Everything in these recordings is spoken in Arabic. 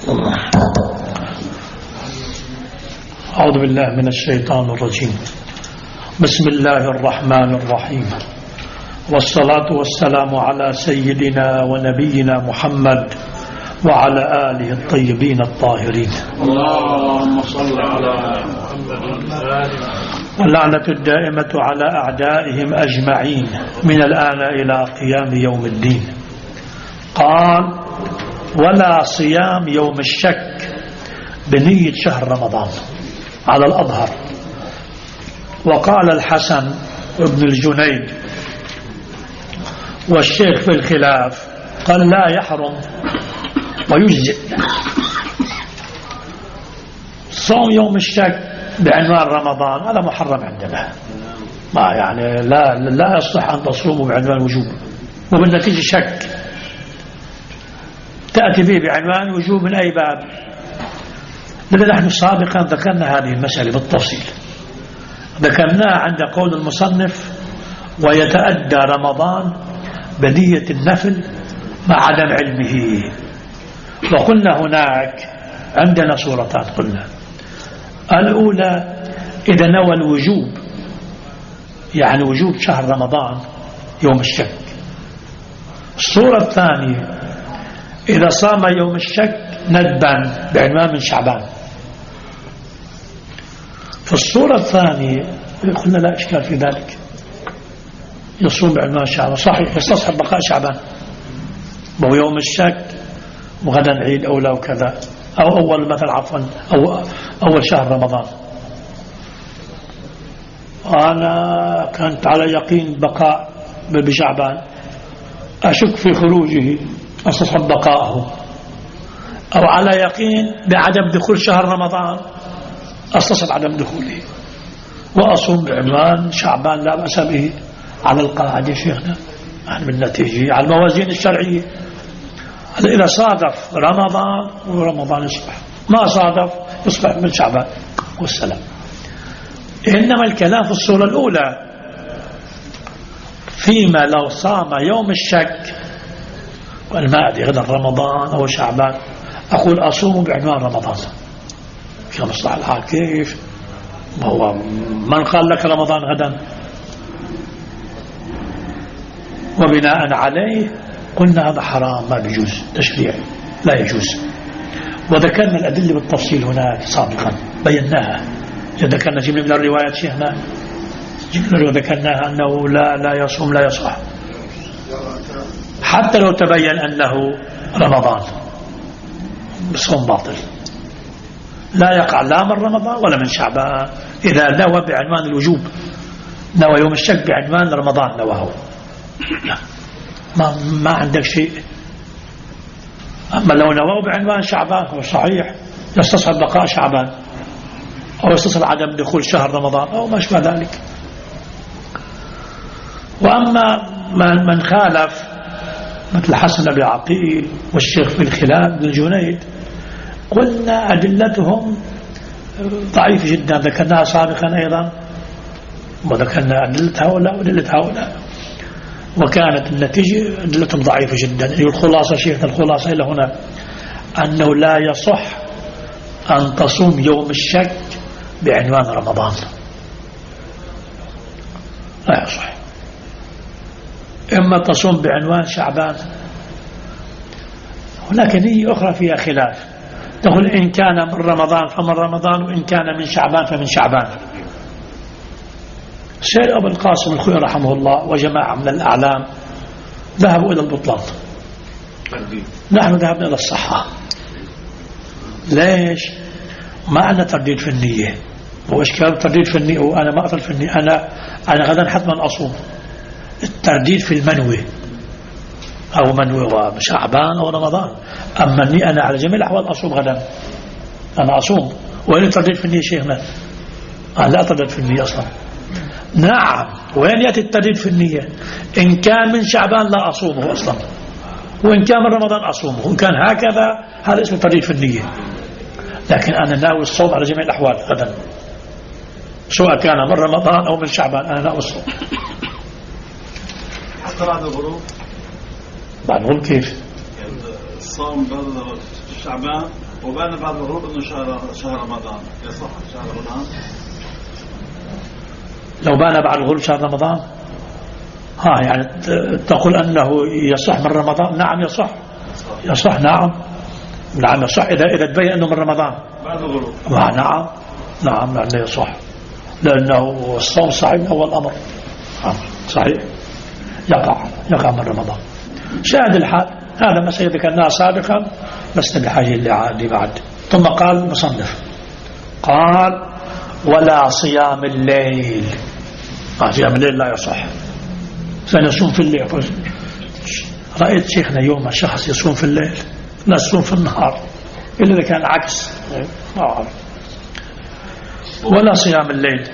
أعوذ بالله من الشيطان الرجيم. بسم الله الرحمن الرحيم، والصلاة والسلام على سيدنا ونبينا محمد وعلى آله الطيبين الطاهرين. اللهم صل على محمد. واللعنة الدائمة على أعدائهم أجمعين من الآن إلى قيام يوم الدين. قال: ولا صيام يوم الشك بنية شهر رمضان على الأظهر. وقال الحسن ابن الجنيد والشيخ في الخلاف قال: لا يحرم ويجزئ صوم يوم الشك بعنوان رمضان، هذا محرم عندنا، ما يعني لا يصح أن تصوموا بعنوان وجوب وبالنتيجة شك تأتي به بعنوان وجوب من أي باب؟ لذا نحن سابقا ذكرنا هذه المسألة بالتفصيل، ذكرناها عند قول المصنف: ويتأدى رمضان بنية النفل مع عدم علمه. وقلنا هناك عندنا صورتان، قلنا الأولى إذا نوى الوجوب، يعني وجوب شهر رمضان يوم الشك. الصورة الثانية إذا صام يوم الشك ندبا بعنوان من شعبان. في الصورة الثانية قلنا لا إشكال في ذلك، يصوم بعنوان شعبان صحيح، يستصحب بقاء شعبان، وهو يوم الشك وغدا عيد أو لا وكذا، أو أول مثل عفوا أو أول شهر رمضان. أنا كنت على يقين بقاء بشعبان، أشك في خروجه أستصحب بقاءه، أو على يقين بعدم دخول شهر رمضان أستصحب عدم دخوله وأصوم بعنوان شعبان لا بأس به على القاعدة شيخنا، يعني بالنتيجة على الموازين الشرعية. إذا صادف رمضان ورمضان يصبح، ما صادف يصبح من شعبان والسلام. إنما الكلام في الصورة الأولى فيما لو صام يوم الشك والما أدري غدا رمضان أو شعبان، أقول أصوم بعنوان رمضان كمصلحة الحال. كيف؟ هو من قال لك رمضان غدا؟ وبناء عليه قلنا هذا حرام، ما بيجوز، تشريع لا يجوز. وذكرنا الأدلة بالتفصيل هناك سابقا، بيناها. ذكرنا جملة من الروايات شيخنا، جملة ذكرناها أنه لا يصوم لا يصح حتى لو تبين أنه رمضان، بصوم باطل، لا يقع لا من رمضان ولا من شعبان إذا نوى بعنوان الوجوب، نوى يوم الشك بعنوان رمضان نواه، لا ما عندك شيء. أما لو نواه بعنوان شعبان هو صحيح يستصحب بقاء شعبان أو يستصحب عدم دخول شهر رمضان أو ما شابه ذلك. وأما من خالف مثل حسن أبي عقيل والشيخ في الخلاف بن الجنيد، قلنا أدلتهم ضعيفة جدا، ذكرناها سابقا أيضا، وذكرنا أدلة هؤلاء وأدلة هؤلاء، وكانت النتيجة أدلتهم ضعيفة جدا. الخلاصة شيخنا، الخلاصة إلى هنا أنه لا يصح أن تصوم يوم الشك بعنوان رمضان، لا يصح. إما تصوم بعنوان شعبان، هناك نية أخرى فيها خلاف، تقول إن كان من رمضان فمن رمضان، وإن كان من شعبان فمن شعبان. الشيخ أبو القاسم الخوئي رحمه الله وجماعة من الأعلام ذهبوا إلى البطلان، نحن ذهبنا إلى الصحة. ليش؟ ما عندنا ترديد في النية، هو إشكال ترديد في النية، وأنا ما أطل في النية، أنا غدا حتما أصوم. الترديد في المنوي، أو منوي شعبان أو رمضان. أما النية أنا على جميع الأحوال أصوم غدا، أنا أصوم. وين الترديد في النية شيخنا؟ أنا لا أتردد في النية أصلا. نعم، وين يأتي الترديد في النية؟ إن كان من شعبان لا أصومه أصلا، وإن كان من رمضان أصومه، وإن كان هكذا هذا اسمه ترديد في النية. لكن أنا ناوي الصوم على جميع الأحوال غدا، سواء كان من رمضان أو من شعبان، أنا ناوي الصوم. حتى بعد الغروب؟ بعد الغروب كيف؟ يعني الصوم بعد شعبان وبين بعد الغروب انه شهر رمضان يصح شهر رمضان. لو بان بعد الغروب شهر رمضان يعني تقول أنه يصح من رمضان. نعم يصح نعم يصح إذا تبين أنه من رمضان بعد الغروب. نعم لأنه يصح، لأنه الصوم صحيح أول أمر صحيح يقع من رمضان. شاهد الحال هذا ما سيذكرناه سابقا بس بحاجة اللي بعد. ثم قال المصنف قال ولا صيام الليل. صيام الليل لا يصح، سنصوم في الليل. رأيت شيخنا يوم شخص يصوم في الليل لا يصوم في النهار إلا إذا كان عكس. ولا صيام الليل.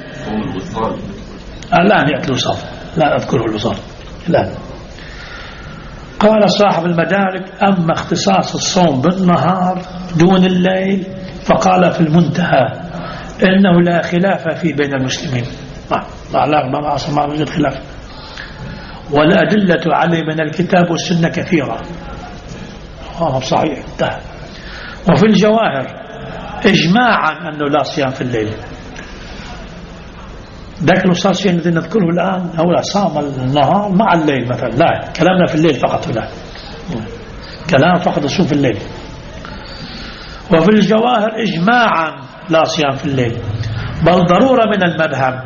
الآن يأتي الوصال، لا أذكره الوصال الآن. قال صاحب المدارك أما اختصاص الصوم بالنهار دون الليل فقال في المنتهى إنه لا خلاف فيه بين المسلمين. ما يوجد خلاف، والأدلة عليه من الكتاب والسنة كثيرة. صحيح. وفي الجواهر إجماعا أنه لا صيام في الليل. ذاك الوصال شيء الذي نذكره الآن هو صام النهار مع الليل مثلا، لا كلامنا في الليل فقط، لا كلام فقط يصوم في الليل. وفي الجواهر إجماعا لا صيام في الليل، بل ضرورة من المذهب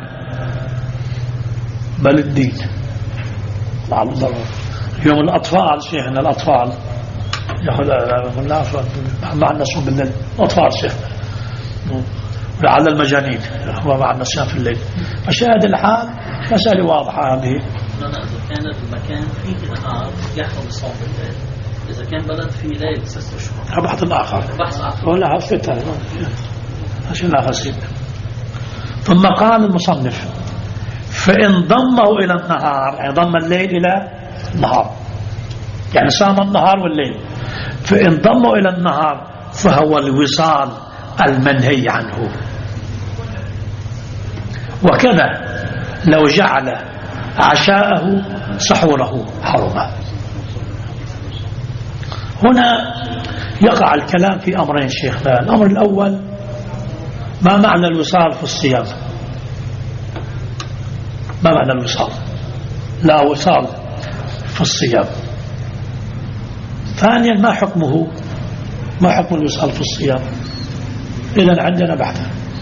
بل الدين مع الضرورة. اليوم الأطفال شيخنا الأطفال يقول مع النصوم بالليل أطفال شيخنا على المجانين هو مع النصيام في الليل. فشاهد الحال مسألة واضحة هذه. كان المكان فيه نهار يحفظ الصوم بالليل، إذا كان بلد فيه ليل 6 أشهر بحث آخر ولا فتن عشان آخر. ثم قال المصنف فإن ضمه إلى النهار، يعني ضم الليل إلى النهار، يعني صام النهار والليل، فإن ضمه إلى النهار فهو الوصال المنهي عنه. وكذا لو جعل عشاءه سحوره حرما. هنا يقع الكلام في أمرين شيخنا. الأمر الأول ما معنى الوصال في الصيام؟ ما معنى الوصال؟ لا وصال في الصيام. ثانيا ما حكمه؟ ما حكم الوصال في الصيام؟ إذن عندنا بحث.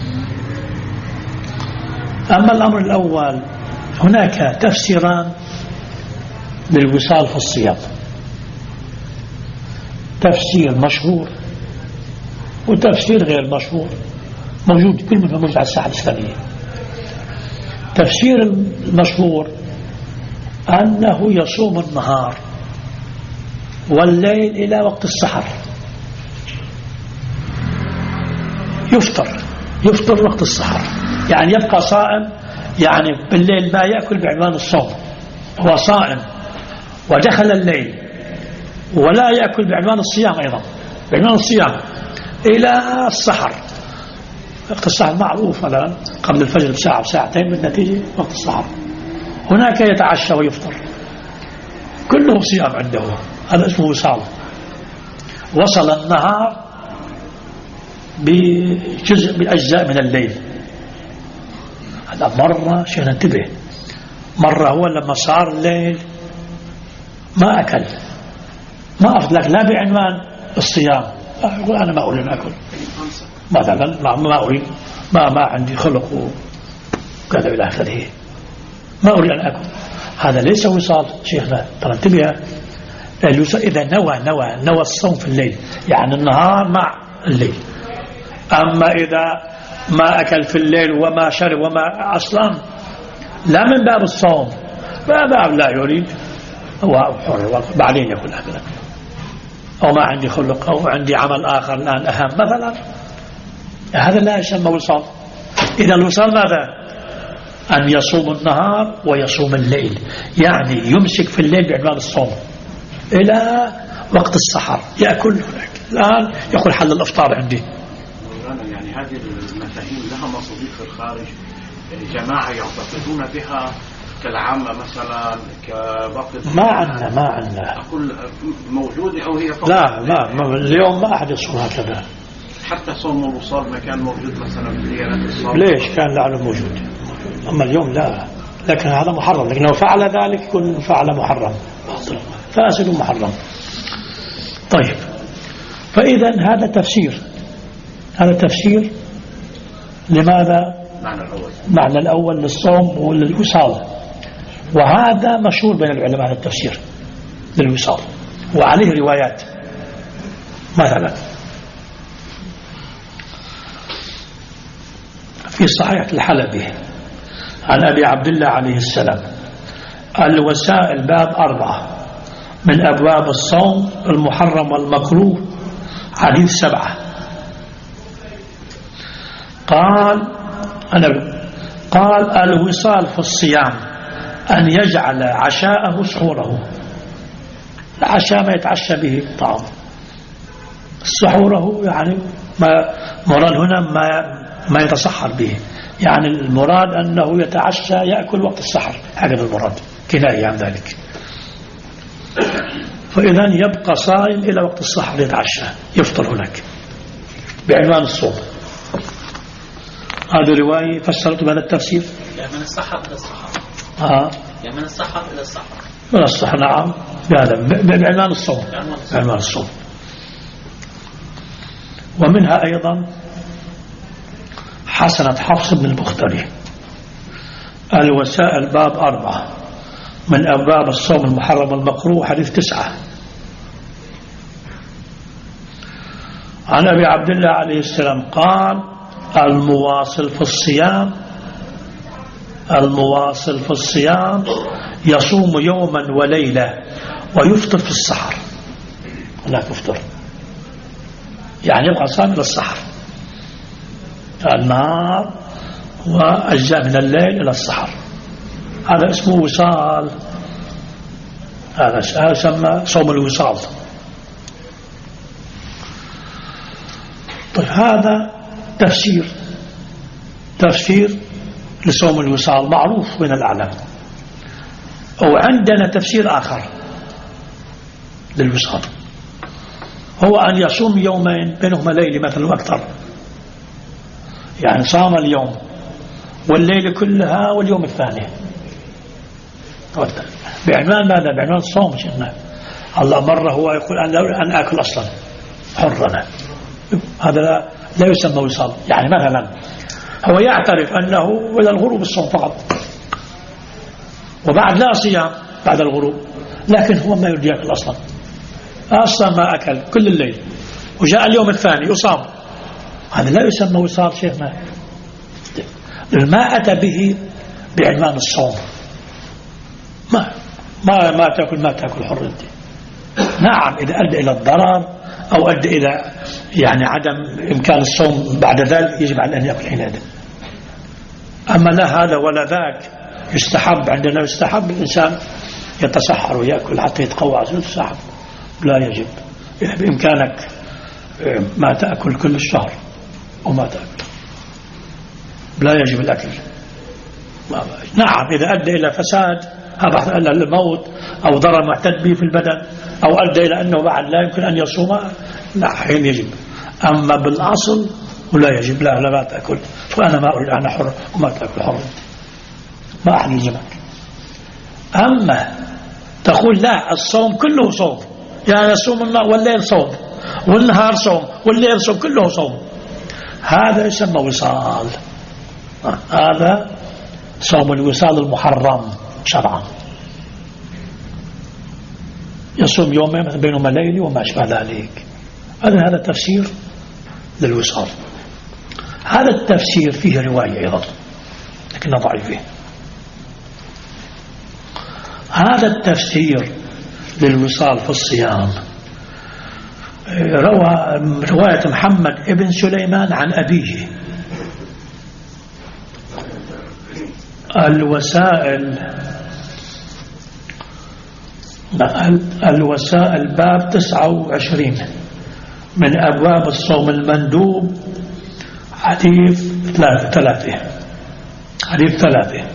أما الأمر الأول هناك تفسيران للوصال في الصيام، تفسير مشهور وتفسير غير مشهور، موجود كل من موجود على الساحة الإسلامية. تفسير المشهور أنه يصوم النهار والليل إلى وقت السحر، يفطر وقت السحر، يعني يبقى صائم، يعني بالليل ما يأكل بعنوان الصوم، هو صائم ودخل الليل ولا يأكل بعنوان الصيام، أيضا بعنوان الصيام إلى السحر. وقت السحر معروف مثلا قبل الفجر بساعة بساعتين، بالنتيجة وقت السحر. هناك يتعشى ويفطر، كله صيام عنده، هذا اسمه وصال. وصل النهار بجزء من أجزاء من الليل. هذا مرة شيء ننتبه، مرة هو لما صار الليل ما أكل، ما أفضلك لا بعنوان الصيام، يقول أنا ما أريد أن أكل مثلا، ما أريد، ما عندي خلق وكذا إلى آخره، ما أريد أن أكل. هذا ليس وصال شيخنا، ترى انتبه. الوصال إذا نوى الصوم في الليل، يعني النهار مع الليل. أما إذا ما أكل في الليل وما شرب وما أصلا لا من باب الصوم، ما باب لا يريد، هو حر بعدين يقول هكذا، أو ما عندي خلق أو عندي عمل آخر الآن أهم مثلا، هذا لا يسمى وصال. إذا الوصال ماذا؟ أن يصوم النهار ويصوم الليل، يعني يمسك في الليل بعنوان الصوم إلى وقت السحر، يأكل هناك. الآن يقول حل الإفطار عندي. يعني هذه المفاهيم لها مصادر في الخارج، جماعة يعتقدون بها كالعامة مثلا، كباقي ما عندنا أقول موجودة أو هي فقط؟ لا اليوم ما أحد يصوم هكذا، حتى صوم الوصال ما كان موجود مثلا في ديانة الصوم؟ ليش كان لعله موجود؟ أما اليوم لا، لكن هذا محرم، لكن لو فعل ذلك يكون فعل محرم فاسد محرم. طيب، فإذا هذا تفسير لماذا؟ معنى الأول للصوم وللوصال، وهذا مشهور بين العلماء التفسير للوصال، وعليه روايات. مثلا في صحيح الحلبي عن أبي عبد الله عليه السلام: الوسائل باب 4 من أبواب الصوم المحرم والمكروه، حديث 7. قال الوصال في الصيام أن يجعل عشاءه سحوره. العشاء ما يتعشى به طعام، سحوره يعني مراد هنا ما يتصحر به، يعني المراد أنه يتعشى يأكل وقت السحر، هذا المراد، كناية عن ذلك. فإذا يبقى صائم إلى وقت السحر يتعشى، يفطر هناك بعنوان الصوم. هذه رواية فسرت بهذا التفسير. يعني من السحر إلى السحر. يعني من السحر إلى السحر. من السحر، نعم، بهذا بعنوان الصوم. بعنوان الصوم. ومنها أيضا حسنة حفص بن البختري: الوسائل باب 4 من أبواب الصوم المحرم والمكروه، حديث 9. عن أبي عبد الله عليه السلام قال: المواصل في الصيام يصوم يوما وليلة ويفطر في السحر. هناك يفطر يعني يبقى صائم إلى السحر، النهار وأجزاء من الليل إلى السحر، هذا اسمه وصال، هذا يسمى صوم الوصال. طيب، هذا تفسير لصوم الوصال معروف بين الأعلام. وعندنا تفسير آخر للوصال، هو أن يصوم يومين بينهما ليلة مثلا وأكثر، يعني صام اليوم والليلة كلها واليوم الثاني، بعنوان ماذا؟ بعنوان الصوم. شئنا الله مرة هو يقول أن أكل أصلا حرنا، هذا لا يسمى وصال. يعني مثلا هو يعترف أنه إلى الغروب الصوم فقط، وبعد لا صيام بعد الغروب، لكن هو ما يريد يأكل أصلا ما أكل كل الليل، وجاء اليوم الثاني يصام، هذا لا يسمى وصال شيخنا. ما أتى به بعنوان الصوم. ما تأكل حر انت. نعم، إذا أدى إلى الضرر أو أدى إلى يعني عدم إمكان الصوم بعد ذلك يجب على أن يأكل عنادا. أما لا هذا ولا ذاك، عندنا يستحب الإنسان يتسحر ويأكل حتى يتقوى عشان السحر، لا يجب. إذا بإمكانك ما تأكل كل الشهر وما تأكل، لا يجب الأكل. نعم، إذا أدى إلى فساد هذا الموت أو ضرر معتد به في البدن، أو أدى إلى أنه بعد لا يمكن أن يصوم، لا، حين يجب. أما بالأصل ولا يجب، لا تأكل، فأنا ما أريد أنا حر وما تأكل حر، ما أحد يجمعك. أما تقول لا، الصوم كله صوم، يعني يصوم النهار والليل صوم، والنهار صوم والليل صوم، كله صوم، هذا يسمى وصال. هذا صوم الوصال المحرم شرعا، يصوم يومين بينهما ليلي وما أشبه ذلك. هذا تفسير للوصال. هذا التفسير فيه رواية أيضا لكنها ضعيفة. هذا التفسير للوصال في الصيام روى رواية محمد ابن سليمان عن أبيه: الوسائل باب 29 من أبواب الصوم المندوب، حديث 3.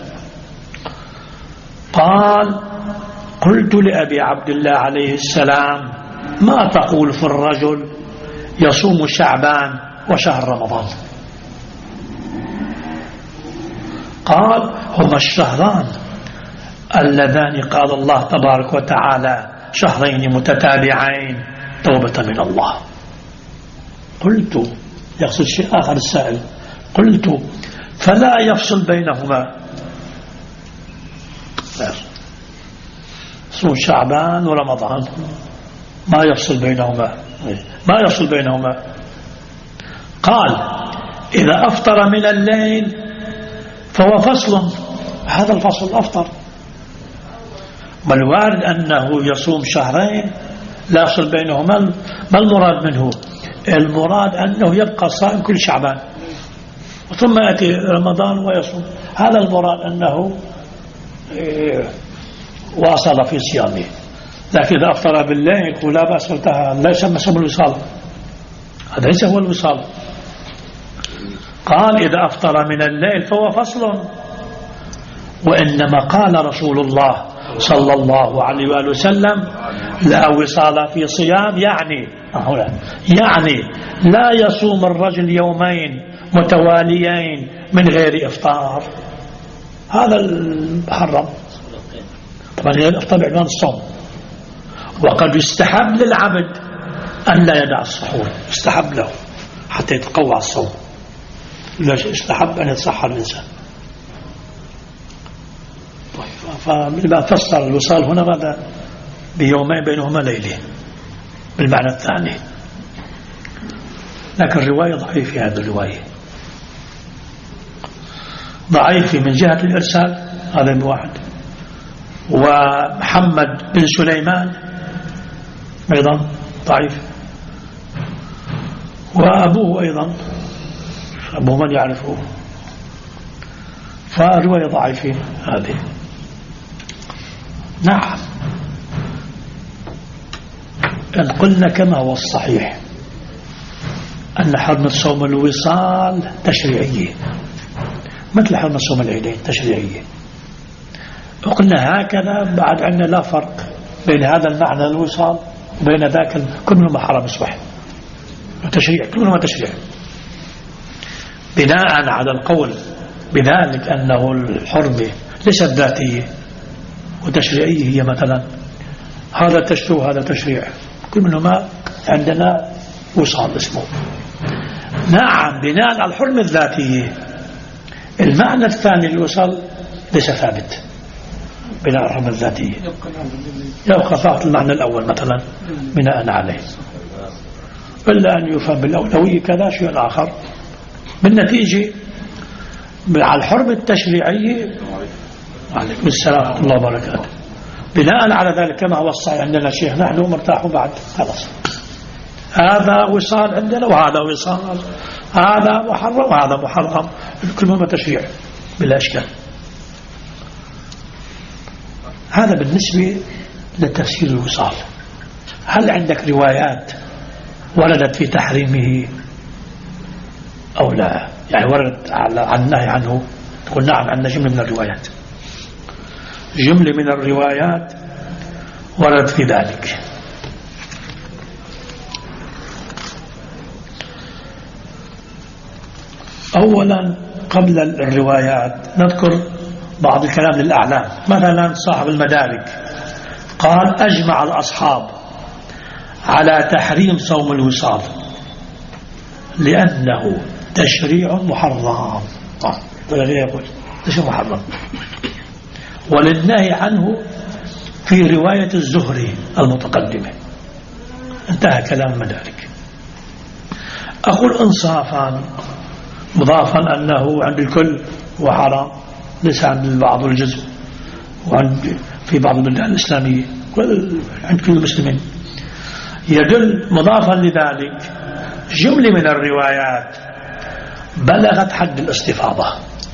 قال: قلت لأبي عبد الله عليه السلام: ما تقول في الرجل يصوم شعبان وشهر رمضان. قال هما الشهران اللذان قال الله تبارك وتعالى شهرين متتابعين توبة من الله. قلت، يقصد شيء آخر السائل، قلت فلا يفصل بينهما، صوم شعبان ورمضان ما يفصل بينهما، ما يفصل بينهما. قال إذا أفطر من الليل فهو فصل، هذا الفصل أفطر. والوارد أنه يصوم شهرين لا يفصل بينهما، ما المراد منه؟ المراد أنه يبقى صائم كل شعبان ثم يأتي رمضان ويصوم، هذا المراد أنه واصل في صيامه. لكن إذا أفطر بالليل يقول لا بأس، لا يسمى صوم الوصال، هذا ليس هو الوصال. قال إذا أفطر من الليل فهو فصل. وإنما قال رسول الله صلى الله عليه وآله وسلم لا وصال في صيام، يعني لا يصوم الرجل يومين متواليين من غير إفطار، هذا المحرم. طبعا غير الإفطار بعنوان الصوم. وقد يستحب للعبد أن لا يدع السحور، يستحب له حتى يتقوى الصوم، يستحب أن يتصحر الإنسان. فلما فسر الوصال هنا ماذا؟ بيومين بينهما ليلة بالمعنى الثاني. لكن الرواية ضعيفة، هذه الرواية ضعيفة من جهة الإرسال، هذا من واحد. ومحمد بن سليمان أيضا ضعيف، وأبوه أيضا أبوه من يعرفه، فالرواية ضعيفة هذه. نعم، إن قلنا كما هو الصحيح أن حرمة صوم الوصال تشريعية مثل حرمة صوم العيدين تشريعية، وقلنا هكذا بعد عندنا لا فرق بين هذا المعنى الوصال وبين ذاك، كل منهما حرام صبح وتشريع، كل منهما تشريع. بناء على القول بذلك أنه الحرمة ليست ذاتية وتشريعية، هي مثلا هذا تشريع وهذا تشريع، كل منهما عندنا وصال اسمه. نعم، بناء على الحرمة الذاتية المعنى الثاني الوصال ليس ثابت بناء على الحرمة الذاتية، يبقى فقط المعنى الأول مثلا بناء عليه، إلا أن يفهم بالأولوية كذا شيء آخر. بالنتيجة على الحرمة التشريعية، عليكم السلام ورحمة الله وبركاته، بناء على ذلك كما هو الصحيح عندنا شيخ نحن مرتاح بعد خلاص، هذا وصال عندنا وهذا وصال، هذا محرم وهذا محرم، كل ما تشريع بلا إشكال. هذا بالنسبة لتفسير الوصال. هل عندك روايات وردت في تحريمه أو لا؟ يعني وردت عن النهي عنه؟ تقول نعم، عندنا جملة من الروايات، جملة من الروايات وردت في ذلك. أولا قبل الروايات نذكر بعض الكلام للأعلام. مثلا صاحب المدارك قال أجمع الأصحاب على تحريم صوم الوصال لأنه تشريع محرم، تشريع محرم، وللنهي عنه في رواية الزهري المتقدمة. انتهى كلام المدارك. أقول إنصافا مضافا أنه عند الكل وحرام، ليس عند البعض الجزء، وعند في بعض البلدان الإسلامية عند كل المسلمين. يدل مضافا لذلك جملة من الروايات بلغت حد الاستفاضة،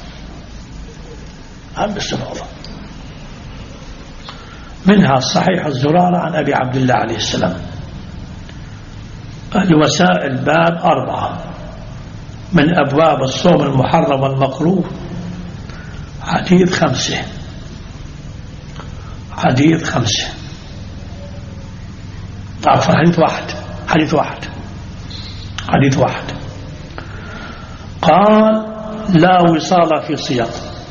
منها صحيح الزرارة عن أبي عبد الله عليه السلام. الوسائل باب 4 من أبواب الصوم المحرم والمكروه، حديث 5 عفوا حديث واحد قال لا وصال في صيام،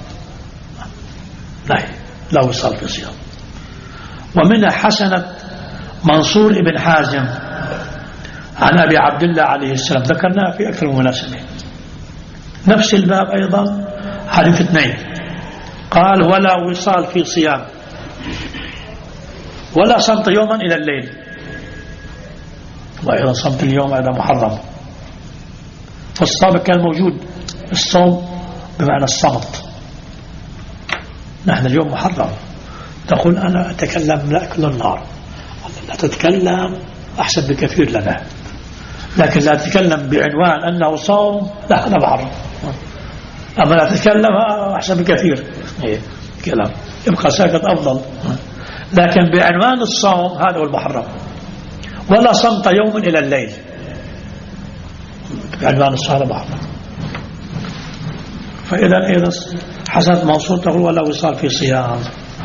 لا وصال في صيام. ومنها حسنة منصور بن حازم عن أبي عبد الله عليه السلام، ذكرناها في أكثر من مناسبة. نفس الباب أيضا حديث 2 قال ولا وصال في صيام ولا صمت يوما إلى الليل. وأيضا صمت اليوم هذا محرم. فالصابق كان موجود الصوم بمعنى الصمت. نحن اليوم محرم، تقول أنا أتكلم لا أكل النار، لا تتكلم أحسن بكثير لنا، لكن لا تتكلم بعنوان أنه صوم، لا أنا محرم. أما لا تتكلم أحسن بكثير، كلام يبقى ساكت أفضل. لكن بعنوان الصوم هذا هو المحرم. ولا صمت يوم إلى الليل، بعنوان الصوم محرم. فإذا حسنة منصور تقول ولا وصال في صيام.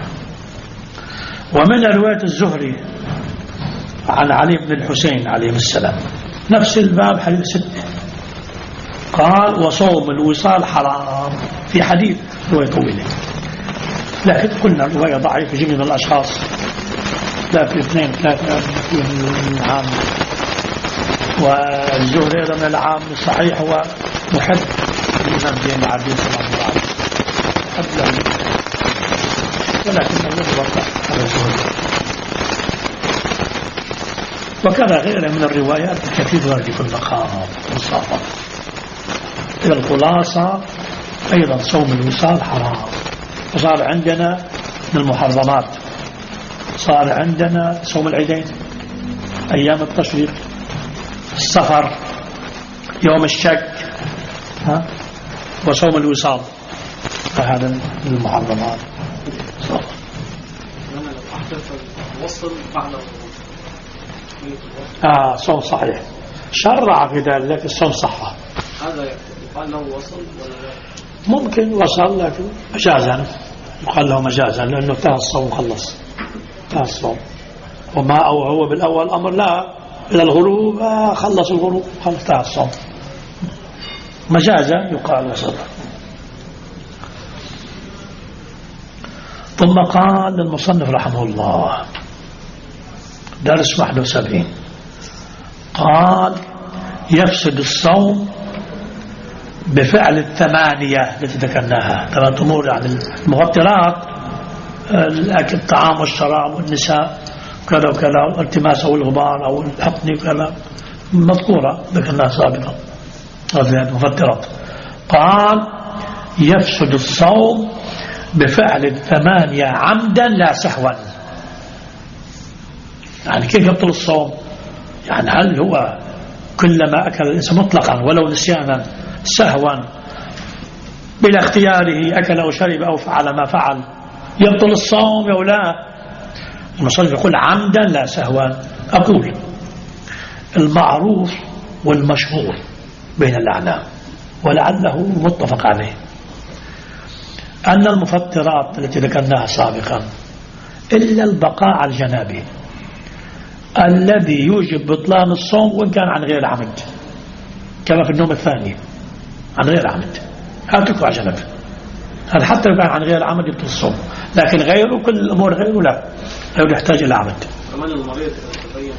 ومن رواية الزهري عن علي بن الحسين عليه السلام نفس الباب حديث 6 قال وصوم الوصال حرام، في حديث رواية طويلة، لكن قلنا الرواية ضعيفة جميع من الأشخاص، لا في 2 3 من العام. والزهري أيضا من العام الصحيح هو محب الإمام زين العابدين صلى الله عليه وسلم، محب له، ولكن يضبط على الزهري. وكذا غيره من الروايات الكثير ورد في المقام والصافة. إلى الخلاصة أيضا صوم الوصال حرام. وصار عندنا من المحرمات، صار عندنا صوم العيدين، أيام التشريق، السفر، يوم الشك، وصوم الوصال، فهذا من المحرمات. وصل بعد صوم صحيح، شرع في ذلك الصوم صحة. هذا يقال له وصل ولا ممكن وصل، لكن مجازا يقال له مجازا، لأنه انتهى الصوم خلص، انتهى الصوم. وما أو هو بالأول أمر لا إلى الغروب، خلص الغروب خلص انتهى الصوم، مجازا يقال وصل. ثم قال المصنف رحمه الله درس 71 قال يفسد الصوم بفعل الثمانية التي ذكرناها، 3 أمور، يعني المفطرات، الأكل، الطعام والشراب والنساء كذا وكذا، والتماس أو الغبار أو الحقن وكذا، مذكورة ذكرناها سابقا، هذه المفطرات. قال يفسد الصوم بفعل 8 عمدا لا سهوا. يعني كيف يبطل الصوم؟ يعني هل هو كلما أكل الإنسان مطلقا ولو نسيانا سهوا بلا اختياره أكل أو شرب أو فعل ما فعل يبطل الصوم أو لا؟ المصنف يقول عمدا لا سهوا. أقول المعروف والمشهور بين الأعلام ولعله متفق عليه أن المفطرات التي ذكرناها سابقا إلا البقاء على الجنابه الذي يوجب بطلان الصوم وإن كان عن غير عمد، كما في النوم الثاني عن غير عمد، هذا تكون على جنب، هذا حتى لو كان عن غير عمد يبطل الصوم، لكن غيره كل الأمور غيره لا يحتاج إلى عمد. كمان المريض تبين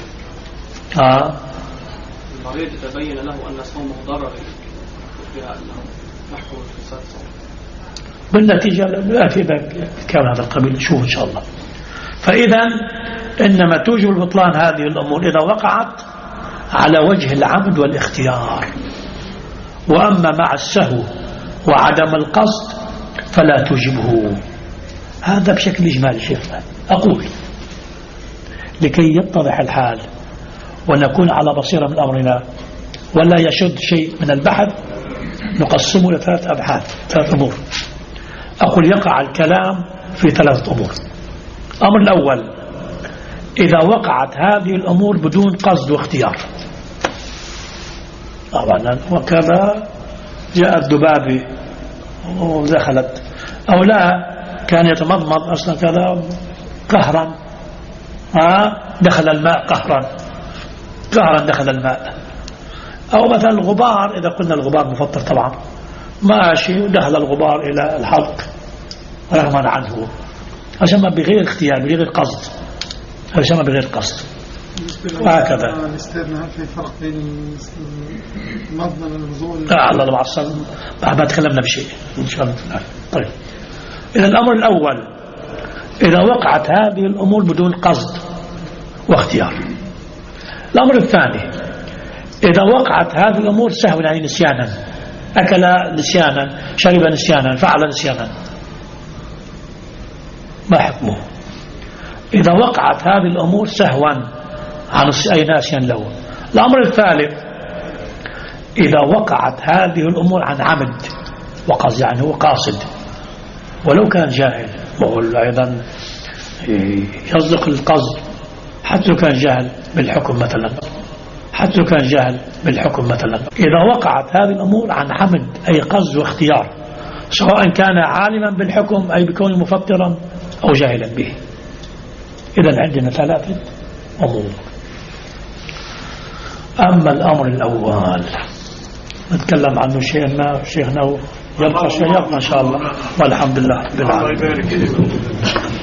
المريض تبين له أن صومه ضرر فيها أنه محكوم بفساد صوم، بالنتيجة لا في كان هذا القبيل نشوف إن شاء الله. فإذا إنما توجب البطلان هذه الأمور إذا وقعت على وجه العمد والاختيار، وأما مع السهو وعدم القصد فلا توجبه. هذا بشكل إجمالي شيخنا. أقول لكي يتضح الحال ونكون على بصيرة من أمرنا ولا يشد شيء من البحث، نقسمه ل3 أبحاث، 3 أمور. أقول يقع الكلام في 3 أمور. الأمر الأول إذا وقعت هذه الأمور بدون قصد واختيار، طبعا وكذا جاءت ذبابة ودخلت، أو لا كان يتمضمض أصلا كذا قهرا، دخل الماء قهرا دخل الماء، أو مثلا الغبار، إذا قلنا الغبار مفطر طبعا، ماشي ودخل الغبار إلى الحلق رغما عنه، هذا بغير اختيار بغير قصد، هذا بغير قصد. وهكذا. هل في فرق بين مضمن الوضوء؟ لا الله العصر ما تكلمنا بشيء إن شاء الله. طيب، إذا الأمر الأول إذا وقعت هذه الأمور بدون قصد واختيار. الأمر الثاني إذا وقعت هذه الأمور سهوا، يعني نسيانا، أكل نسيانا، شرب نسيانا، فعل نسيانا، ما حكمه؟ إذا وقعت هذه الأمور سهوا عن أي ناسيا له. الأمر الثالث إذا وقعت هذه الأمور عن عمد وقصد، يعني هو قاصد ولو كان جاهل، وهو أيضا يصدق القصد حتى لو كان جاهل بالحكم مثلا، حتى لو كان جاهل بالحكم مثلا. إذا وقعت هذه الأمور عن عمد أي قصد واختيار، سواء كان عالما بالحكم أي بكونه مفطرا أو جاهلا به. إذا عندنا ثلاثة أمور. أما الأمر الأول نتكلم عنه شيخنا يبقى شيء، يبقى إن شاء الله، والحمد لله بالعالمين.